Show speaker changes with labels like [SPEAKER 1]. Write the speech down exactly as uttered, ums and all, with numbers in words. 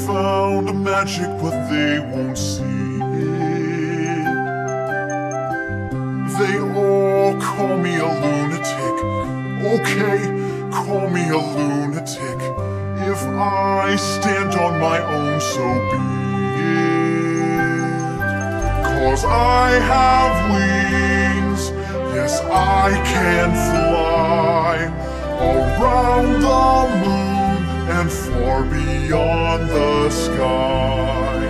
[SPEAKER 1] found magic, but they won't see it. They all call me a lunatic. Okay, call me a lunatic. If I stand on my own, so be it. 'Cause I have wings, yes, I can fly around the moon and far beyond the sky.